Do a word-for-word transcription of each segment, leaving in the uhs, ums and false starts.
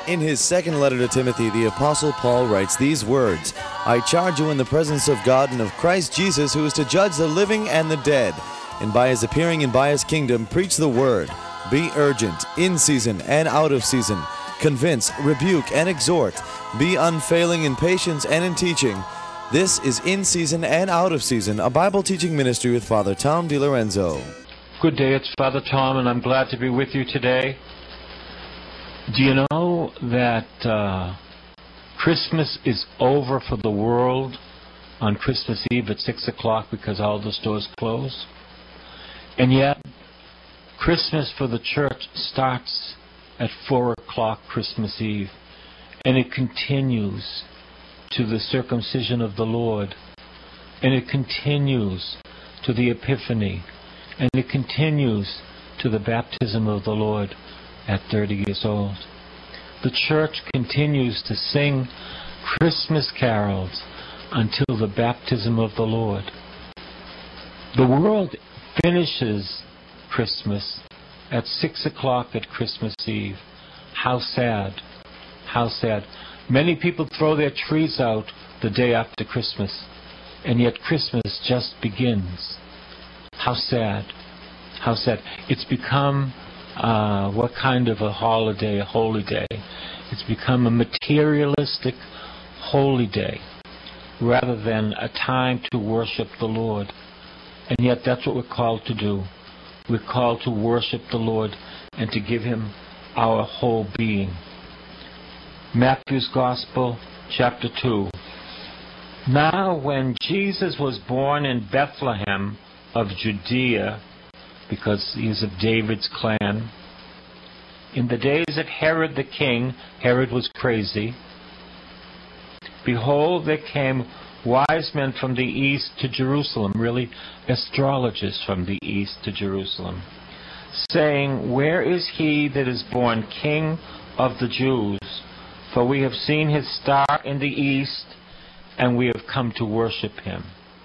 In his second letter to Timothy, the Apostle Paul writes these words, "I charge you in the presence of God and of Christ Jesus, who is to judge the living and the dead, and by his appearing and by his kingdom, preach the word. Be urgent, in season and out of season. Convince, rebuke, and exhort. Be unfailing in patience and in teaching." This is In Season and Out of Season, a Bible teaching ministry with Father Tom DiLorenzo. Good day, it's Father Tom, and I'm glad to be with you today. Do you know that uh, Christmas is over for the world on Christmas Eve at six o'clock because all the stores close? And yet, Christmas for the church starts at four o'clock Christmas Eve, and it continues to the circumcision of the Lord, and it continues to the Epiphany, and it continues to the baptism of the Lord at thirty years old. The church continues to sing Christmas carols until the baptism of the Lord. The world finishes Christmas at six o'clock at Christmas Eve. How sad. How sad. Many people throw their trees out the day after Christmas, and yet Christmas just begins. How sad. How sad. It's become uh, what kind of a holiday, a holy day? It's become a materialistic holy day rather than a time to worship the Lord. And yet that's what we're called to do. We're called to worship the Lord and to give Him our whole being. Matthew's Gospel, chapter two. Now when Jesus was born in Bethlehem of Judea, because he is of David's clan, in the days of Herod the king, Herod was crazy, behold, there came wise men from the east to Jerusalem, really astrologers from the east to Jerusalem, saying, "Where is he that is born King of the Jews? For we have seen his star in the east, and we have come to worship him."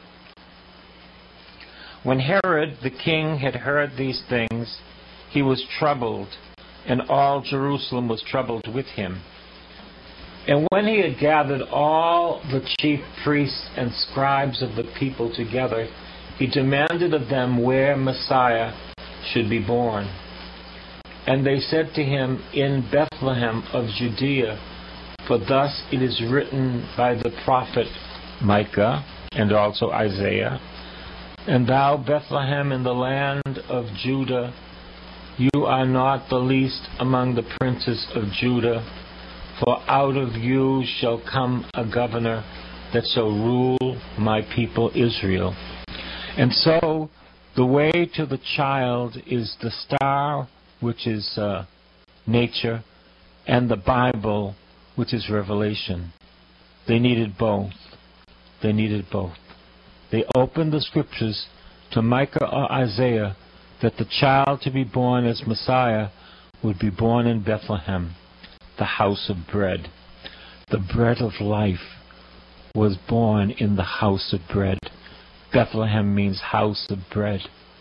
When Herod the king had heard these things, he was troubled, and all Jerusalem was troubled with him. And when he had gathered all the chief priests and scribes of the people together, he demanded of them where Messiah should be born. And they said to him, "In Bethlehem of Judea, for thus it is written by the prophet Micah," and also Isaiah, "And thou, Bethlehem, in the land of Judah, you are not the least among the princes of Judah, for out of you shall come a governor that shall rule my people Israel." And so, the way to the child is the star, which is uh, nature, and the Bible, which is revelation. They needed both. They needed both. They opened the scriptures to Micah or Isaiah that the child to be born as Messiah would be born in Bethlehem, the house of bread. The bread of life was born in the house of bread. Bethlehem means house of bread.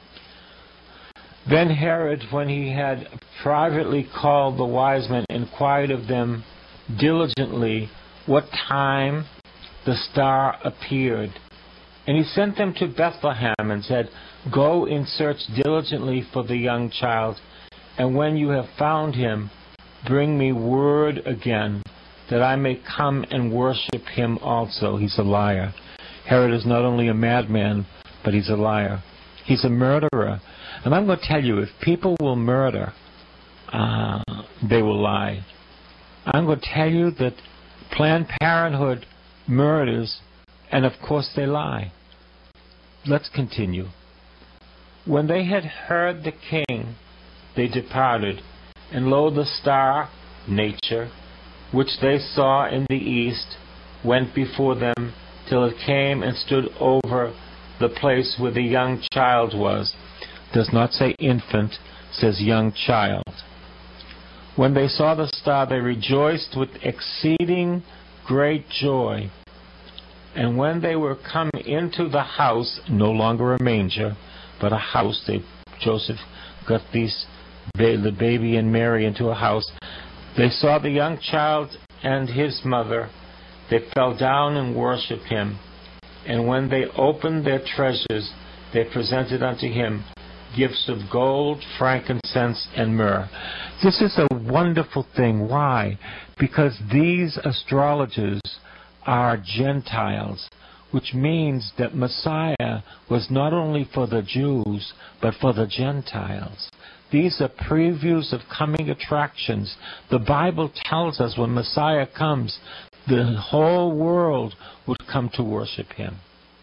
Then Herod, when he had privately called the wise men, inquired of them diligently what time the star appeared. And he sent them to Bethlehem and said, "Go and search diligently for the young child, and when you have found him, bring me word again, that I may come and worship him also." He's a liar. Herod is not only a madman, but he's a liar. He's a murderer. And I'm going to tell you, if people will murder, uh, they will lie. I'm going to tell you that Planned Parenthood murders, and of course they lie. Let's continue. When they had heard the king, they departed, and lo, the star, nature, which they saw in the east, went before them, till it came and stood over the place where the young child was. Does not say infant, says young child. When they saw the star, they rejoiced with exceeding great joy. And when they were come into the house, no longer a manger, but a house, they, Joseph got these, the baby and Mary into a house, They saw the young child and his mother. They fell down and worshipped him. And when they opened their treasures, they presented unto him gifts of gold, frankincense, and myrrh. This is a wonderful thing. Why? Because these astrologers are Gentiles, which means that Messiah was not only for the Jews, but for the Gentiles. These are previews of coming attractions. The Bible tells us when Messiah comes, the whole world would come to worship him.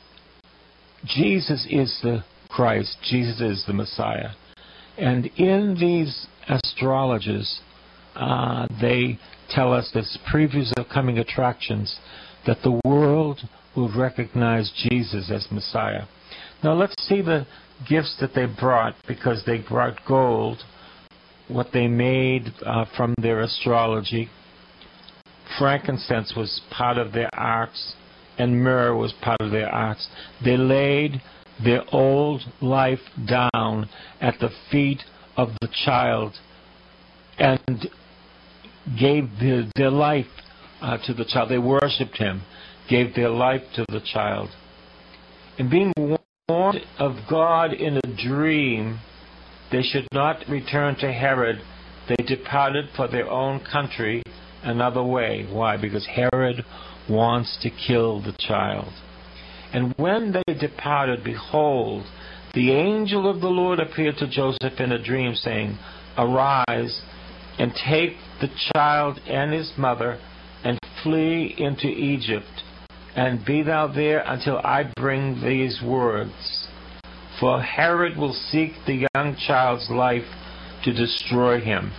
Jesus is the Christ. Jesus is the Messiah. And in these astrologers, uh, they tell us as previews of coming attractions that the world will recognize Jesus as Messiah. Now let's see the gifts that they brought, because they brought gold, what they made uh, from their astrology. Frankincense was part of their arts, and myrrh was part of their arts. They laid their old life down at the feet of the child and gave their, their life uh, to the child. They worshipped him, gave their life to the child. And being warned of God in a dream, they should not return to Herod. They departed for their own country another way. Why? Because Herod wants to kill the child. And when they departed, behold, the angel of the Lord appeared to Joseph in a dream, saying, Arise, and take the child and his mother, and flee into Egypt, and be thou there until I bring these words. For Herod will seek the young child's life to destroy him.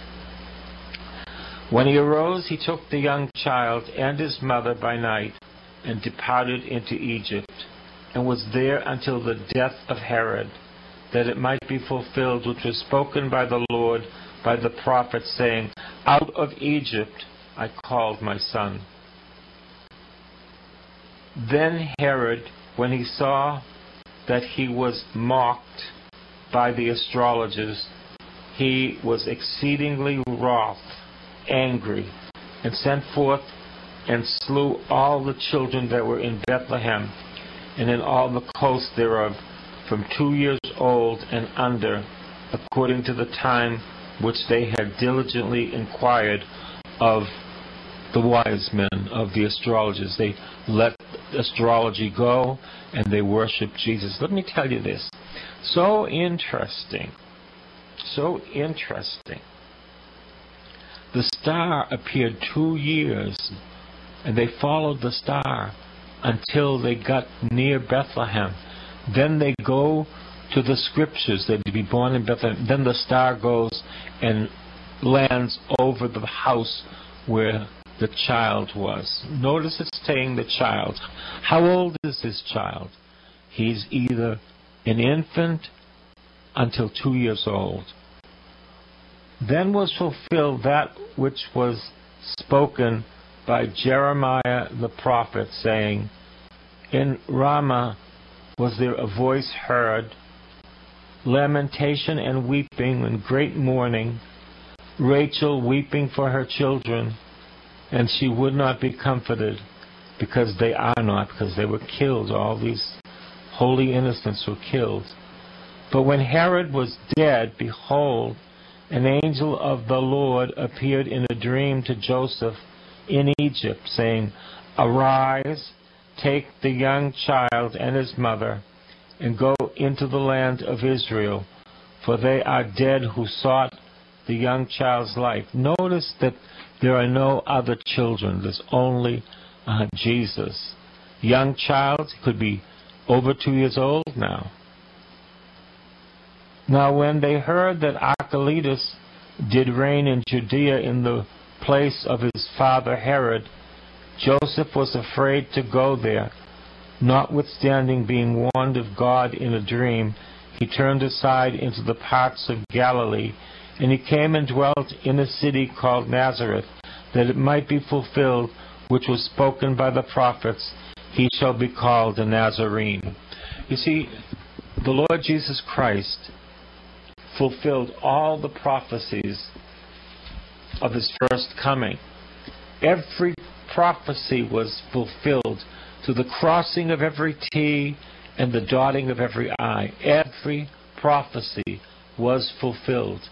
When he arose, he took the young child and his mother by night, and departed into Egypt, and was there until the death of Herod, that it might be fulfilled which was spoken by the Lord by the prophet, saying, Out of Egypt I called my son. Then Herod, when he saw that he was mocked by the astrologers, he was exceedingly wroth, angry, and sent forth and slew all the children that were in Bethlehem and in all the coast thereof, from two years old and under, according to the time which they had diligently inquired of the wise men, of the astrologers. They let astrology go and they worshiped Jesus. Let me tell you this. So interesting. So interesting. The star appeared two years, and they followed the star until they got near Bethlehem. Then they go to the scriptures. They'd be born in Bethlehem. Then the star goes and lands over the house where the child was. Notice it's saying the child. How old is this child? He's either an infant until two years old. Then was fulfilled that which was spoken by Jeremiah the prophet, saying, In Ramah was there a voice heard, lamentation and weeping and great mourning, Rachel weeping for her children, and she would not be comforted, because they are not, because they were killed. All these holy innocents were killed. But when Herod was dead, behold, an angel of the Lord appeared in a dream to Joseph in Egypt, saying, Arise, take the young child and his mother, and go into the land of Israel, for they are dead who sought the young child's life. Notice that there are no other children. There's only uh, Jesus. Young child could be over two years old now. Now when they heard that Archelaus did reign in Judea in the place of his father Herod, Joseph was afraid to go there. Notwithstanding being warned of God in a dream, he turned aside into the parts of Galilee, and he came and dwelt in a city called Nazareth, that it might be fulfilled which was spoken by the prophets, He shall be called a Nazarene. You see, the Lord Jesus Christ fulfilled all the prophecies of his first coming. Every prophecy was fulfilled to the crossing of every T and the dotting of every I. Every prophecy was fulfilled.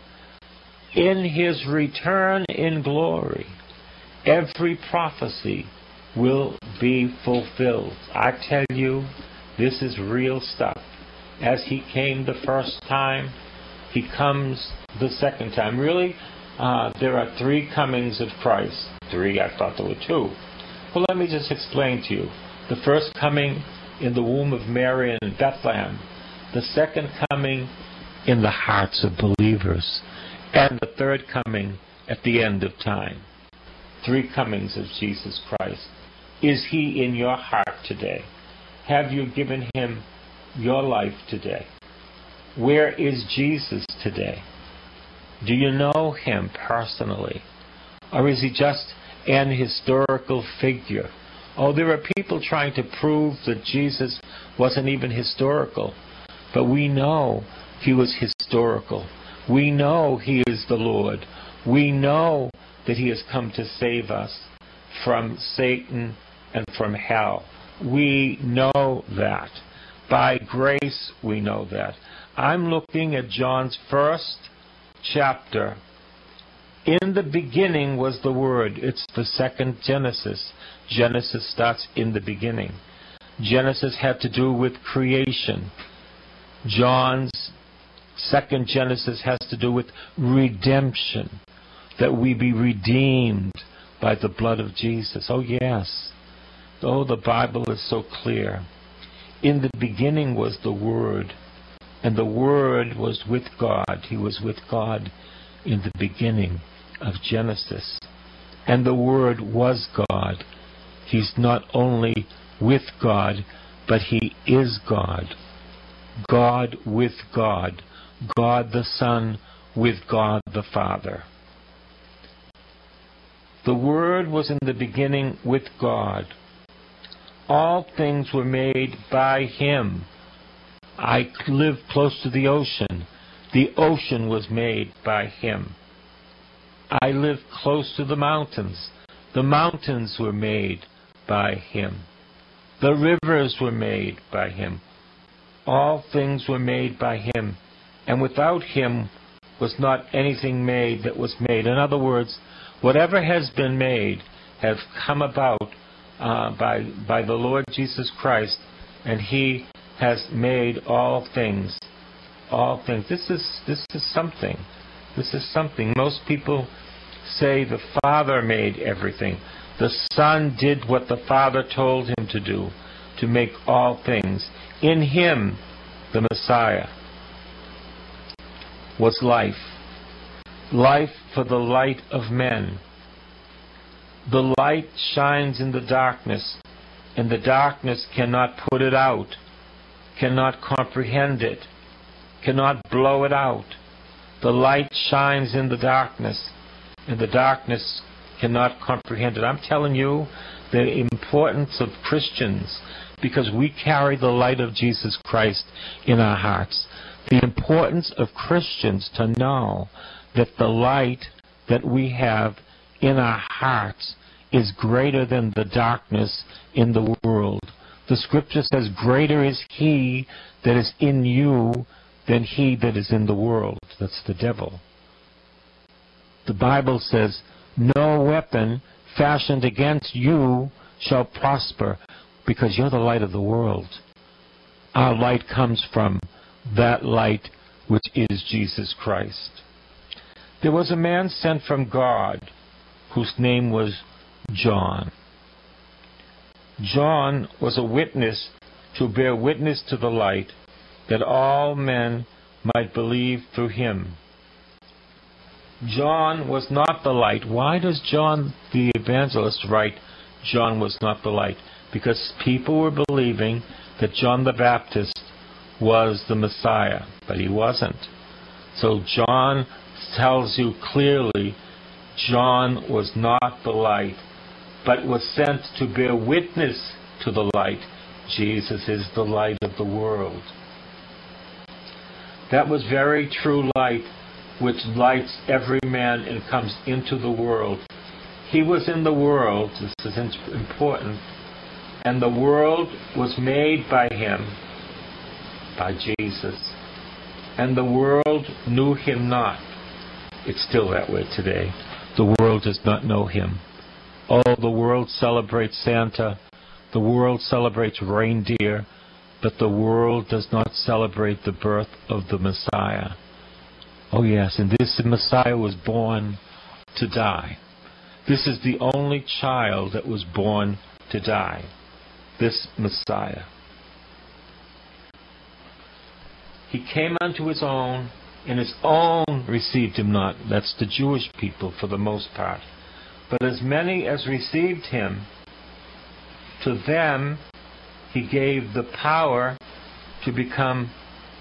In his return in glory, every prophecy will be fulfilled. I tell you, this is real stuff. As he came the first time, he comes the second time. Really, uh, there are three comings of Christ. Three, I thought there were two. Well, let me just explain to you. The first coming in the womb of Mary in Bethlehem. The second coming in the hearts of believers. And the third coming at the end of time. Three comings of Jesus Christ. Is he in your heart today? Have you given him your life today? Where is Jesus today? Do you know him personally? Or is he just an historical figure? Oh, there are people trying to prove that Jesus wasn't even historical. But we know he was historical. We know he is the Lord. We know that he has come to save us from Satan and from hell. We know that. By grace, we know that. I'm looking at John's first chapter. In the beginning was the Word. It's the second Genesis. Genesis starts in the beginning. Genesis had to do with creation. John's second Genesis has to do with redemption, that we be redeemed by the blood of Jesus. Oh, yes. Oh, the Bible is so clear. In the beginning was the Word, and the Word was with God. He was with God in the beginning of Genesis. And the Word was God. He's not only with God, but he is God. God with God. God the Son with God the Father. The Word was in the beginning with God. All things were made by him. I live close to the ocean. The ocean was made by him. I live close to the mountains. The mountains were made by him. The rivers were made by him. All things were made by him. And without him was not anything made that was made. In other words, whatever has been made has come about uh, by, by the Lord Jesus Christ, and he has made all things. All things. This is, this is something. This is something. Most people say the Father made everything. The Son did what the Father told him to do, to make all things. In him, the Messiah, was life. Life for the light of men. The light shines in the darkness, and the darkness cannot put it out, cannot comprehend it, cannot blow it out. The light shines in the darkness, and the darkness cannot comprehend it. I'm telling you the importance of Christians, because we carry the light of Jesus Christ in our hearts. The importance of Christians to know that the light that we have in our hearts is greater than the darkness in the world. The Scripture says, greater is he that is in you than he that is in the world. That's the devil. The Bible says, no weapon fashioned against you shall prosper, because you're the light of the world. Our light comes from that light which is Jesus Christ. There was a man sent from God whose name was John. John was a witness to bear witness to the light, that all men might believe through him. John was not the light. Why does John the evangelist write, John was not the light? Because people were believing that John the Baptist was the Messiah, but he wasn't. So John tells you clearly, John was not the light, but was sent to bear witness to the light. Jesus is the light of the world. That was very true light which lights every man and comes into the world. He was in the world, this is important, and the world was made by him, by Jesus, and the world knew him not. It's still that way today. The world does not know him. Oh, the world celebrates Santa, the world celebrates reindeer, but the world does not celebrate the birth of the Messiah. Oh yes, and this Messiah was born to die. This is the only child that was born to die. This Messiah. He came unto his own, and his own received him not. That's the Jewish people for the most part. But as many as received him, to them he gave the power to become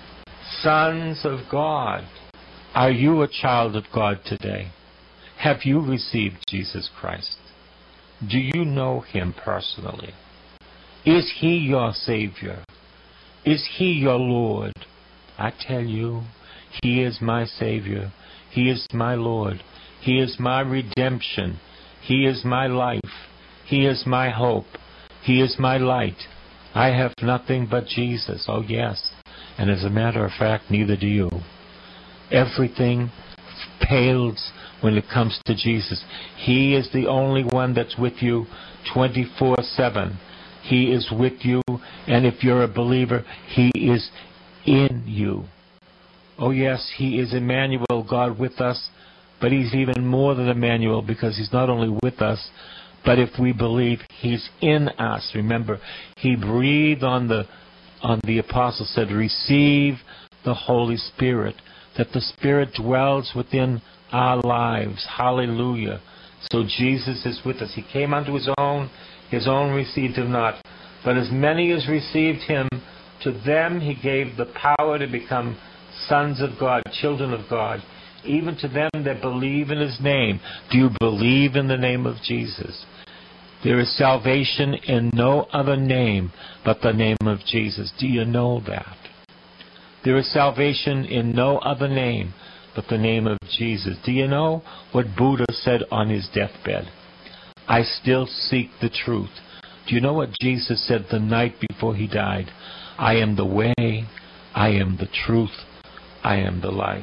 sons of God. Are you a child of God today? Have you received Jesus Christ? Do you know him personally? Is he your Savior? Is he your Lord? I tell you, he is my Savior. He is my Lord. He is my redemption. He is my life. He is my hope. He is my light. I have nothing but Jesus. Oh yes. And as a matter of fact, neither do you. Everything pales when it comes to Jesus. He is the only one that's with you twenty-four seven. He is with you, and if you're a believer, he is in you. Oh yes, he is Emmanuel, God with us, but he's even more than Emmanuel, because he's not only with us, but if we believe, he's in us. Remember, he breathed on the on the apostle, said, receive the Holy Spirit, that the Spirit dwells within our lives. Hallelujah. So Jesus is with us. He came unto his own, his own received him not. But as many as received him, to them he gave the power to become sons of God, children of God, even to them that believe in his name. Do you believe in the name of Jesus? There is salvation in no other name but the name of Jesus. Do you know that? There is salvation in no other name but the name of Jesus. Do you know what Buddha said on his deathbed? I still seek the truth. Do you know what Jesus said the night before he died? I am the way, I am the truth, I am the life.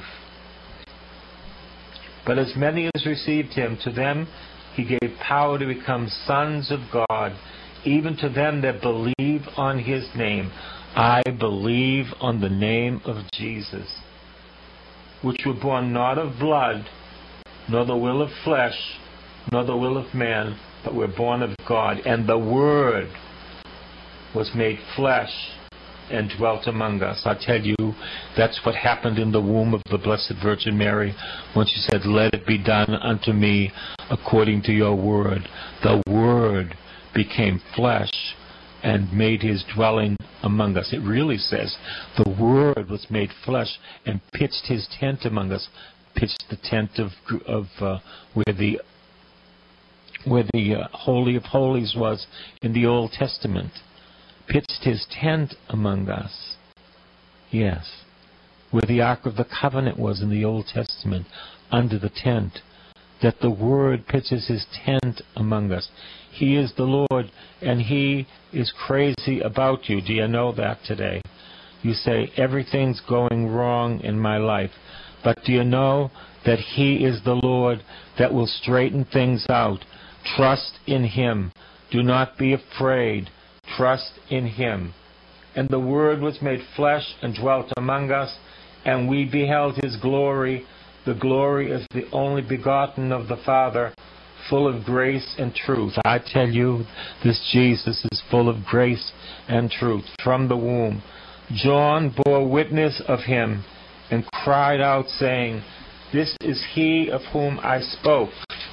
But as many as received him, to them he gave power to become sons of God, even to them that believe on his name. I believe on the name of Jesus, which were born not of blood, nor the will of flesh, nor the will of man, but were born of God. And the Word was made flesh and dwelt among us. I tell you, that's what happened in the womb of the Blessed Virgin Mary when she said, let it be done unto me according to your word. The Word became flesh and made his dwelling among us. It really says the Word was made flesh and pitched his tent among us. Pitched the tent of of uh, where the where the uh, Holy of Holies was in the Old Testament. Pitched his tent among us. Yes. Where the Ark of the Covenant was in the Old Testament, under the tent. That the Word pitches his tent among us. He is the Lord, and he is crazy about you. Do you know that today? You say, everything's going wrong in my life. But do you know that he is the Lord that will straighten things out? Trust in him. Do not be afraid. Trust in him. And the Word was made flesh and dwelt among us, and we beheld his glory. The glory is the only begotten of the Father, full of grace and truth. I tell you, this Jesus is full of grace and truth. From the womb, John bore witness of him and cried out, saying, this is he of whom I spoke.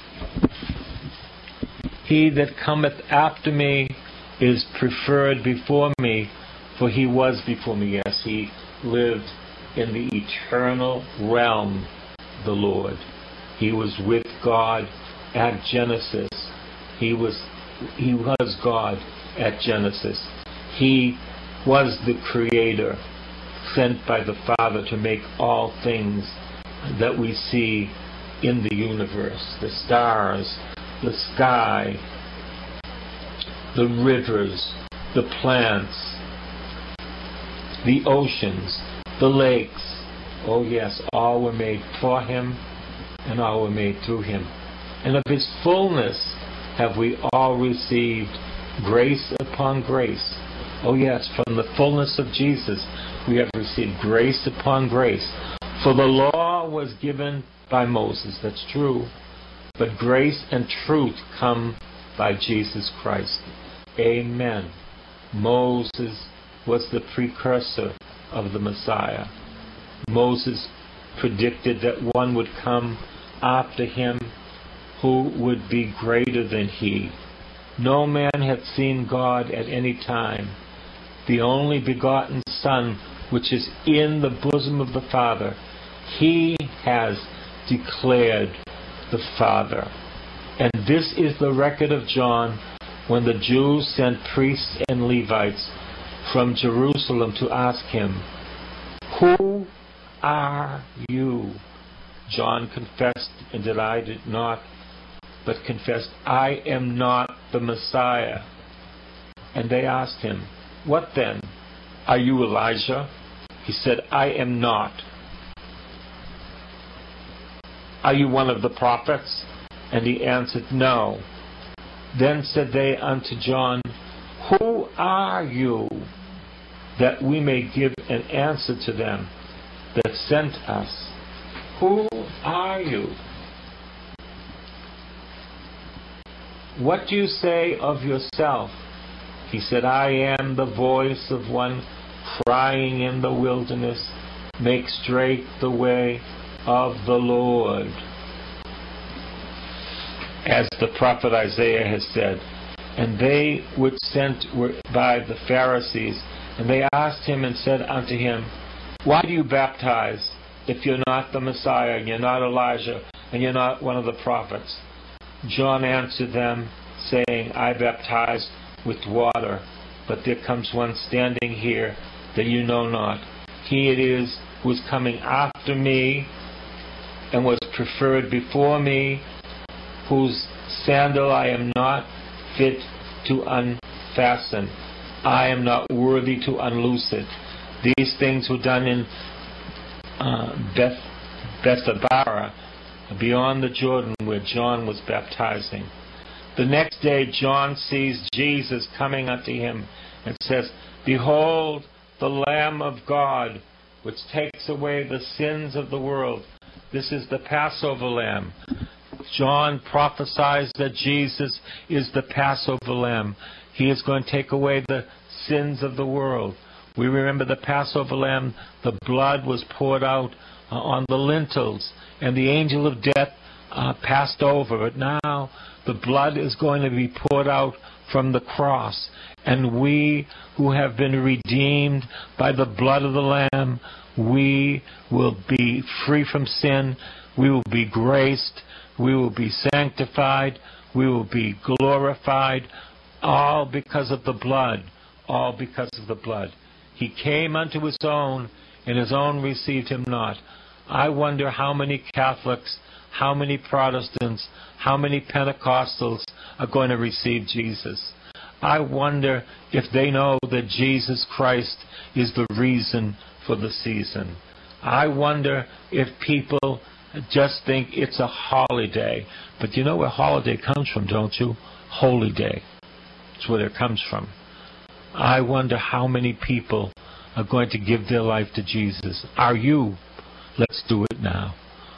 He that cometh after me is preferred before me, for he was before me. Yes, he lived in the eternal realm, the Lord. He was with God at Genesis. He was he was God at Genesis. He was the Creator, sent by the Father to make all things that we see in the universe. The stars, the sky, the rivers, the plants, the oceans, the lakes. Oh yes, all were made for Him, and all were made through Him. And of His fullness have we all received grace upon grace. Oh yes, from the fullness of Jesus we have received grace upon grace. For the law was given by Moses, that's true, but grace and truth come by Jesus Christ. Amen. Moses was the precursor of the Messiah. Moses predicted that one would come after him who would be greater than he. No man hath seen God at any time. The only begotten Son, which is in the bosom of the Father, He has declared the Father. And this is the record of John when the Jews sent priests and Levites from Jerusalem to ask him, "Who are you?" John confessed and denied it not, but confessed, "I am not the Messiah." And they asked him, "What then? Are you Elijah?" He said, "I am not." "Are you one of the prophets?" And he answered, "No." Then said they unto John, "Who are you? That we may give an answer to them that sent us. Who are you? What do you say of yourself?" He said, "I am the voice of one crying in the wilderness, make straight the way of the Lord." As the prophet Isaiah has said. And they which sent were by the Pharisees, and they asked him and said unto him, "Why do you baptize, if you're not the Messiah, and you're not Elijah, and you're not one of the prophets?" John answered them, saying, "I baptize with water, but there comes one standing here that you know not. He it is who is coming after me, and was preferred before me, whose sandal I am not fit to unfasten. I am not worthy to unloose it." These things were done in uh, Beth, Bethabara, beyond the Jordan, where John was baptizing. The next day John sees Jesus coming unto him, and says, "Behold, the Lamb of God, which takes away the sins of the world." This is the Passover Lamb. John prophesies that Jesus is the Passover Lamb. He is going to take away the sins of the world. We remember the Passover Lamb, the blood was poured out uh, on the lintels, and the angel of death uh, passed over. But now the blood is going to be poured out from the cross. And we who have been redeemed by the blood of the Lamb, we will be free from sin. We will be graced. We will be sanctified. We will be glorified. All because of the blood. All because of the blood. He came unto his own, and his own received him not. I wonder how many Catholics, how many Protestants, how many Pentecostals are going to receive Jesus. I wonder if they know that Jesus Christ is the reason for the season. I wonder if people just think it's a holiday. But you know where holiday comes from, don't you? Holy day. That's where it comes from. I wonder how many people are going to give their life to Jesus. Are you? Let's do it now.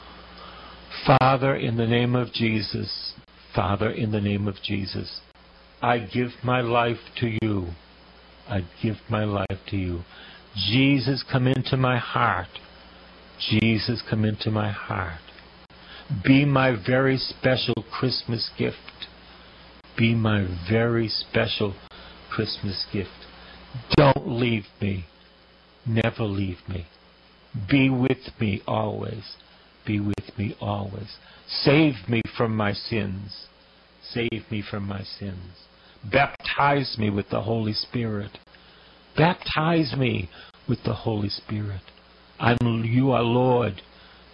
Father, in the name of Jesus, Father, in the name of Jesus, I give my life to you. I give my life to you. Jesus, come into my heart. Jesus, come into my heart. Be my very special Christmas gift. Be my very special Christmas gift. Don't leave me. Never leave me. Be with me always. Be with me always. Save me from my sins. Save me from my sins. Baptize me with the Holy Spirit. Baptize me with the Holy Spirit. I'm, you are Lord.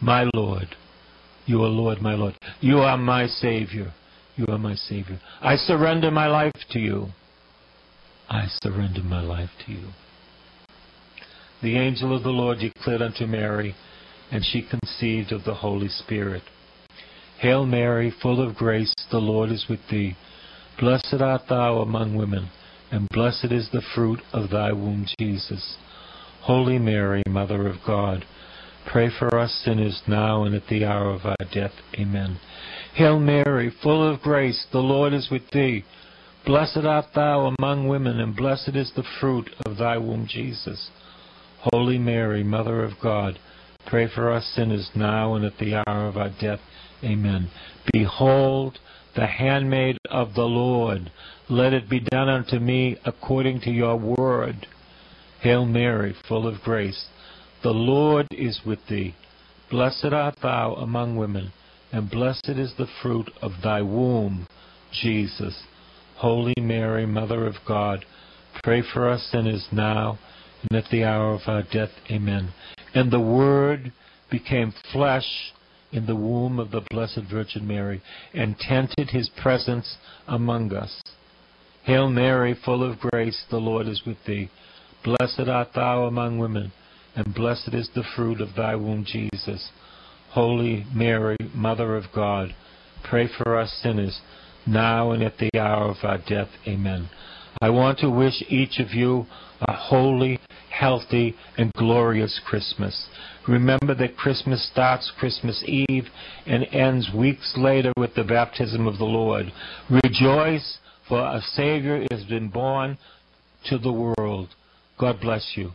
my Lord. You are Lord, my Lord. You are my Savior. You are my Savior. I surrender my life to you. I surrender my life to you. The angel of the Lord declared unto Mary, and she conceived of the Holy Spirit. Hail Mary, full of grace, the Lord is with thee. Blessed art thou among women, and blessed is the fruit of thy womb, Jesus. Holy Mary, Mother of God, pray for us sinners now and at the hour of our death. Amen. Hail Mary, full of grace, the Lord is with thee. Blessed art thou among women, and blessed is the fruit of thy womb, Jesus. Holy Mary, Mother of God, pray for us sinners now and at the hour of our death. Amen. Behold, the handmaid of the Lord. Let it be done unto me according to your word. Hail Mary, full of grace, the Lord is with thee. Blessed art thou among women, and blessed is the fruit of thy womb, Jesus. Holy Mary, Mother of God, pray for us sinners now and at the hour of our death. Amen. And the Word became flesh in the womb of the Blessed Virgin Mary, and tented his presence among us. Hail Mary, full of grace, the Lord is with thee. Blessed art thou among women, and blessed is the fruit of thy womb, Jesus. Holy Mary, Mother of God, pray for us sinners, now and at the hour of our death. Amen. I want to wish each of you a holy, healthy, and glorious Christmas. Remember that Christmas starts Christmas Eve and ends weeks later with the baptism of the Lord. Rejoice, for a Savior has been born to the world. God bless you.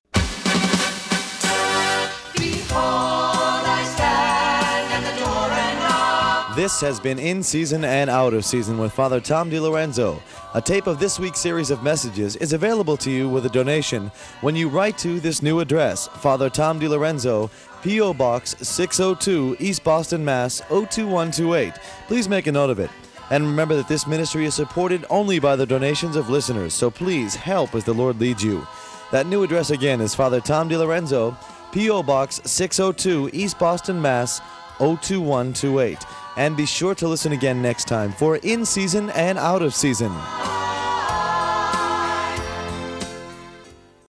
Behold, I stand at the door and knock. This has been In Season and Out of Season with Father Tom DiLorenzo. A tape of this week's series of messages is available to you with a donation when you write to this new address, Father Tom DiLorenzo, P O Box six oh two, East Boston, Mass. oh two one two eight. Please make a note of it. And remember that this ministry is supported only by the donations of listeners, so please help as the Lord leads you. That new address again is Father Tom DiLorenzo, P O Box six oh two, East Boston, Mass. oh two one two eight. And be sure to listen again next time for In Season and Out of Season.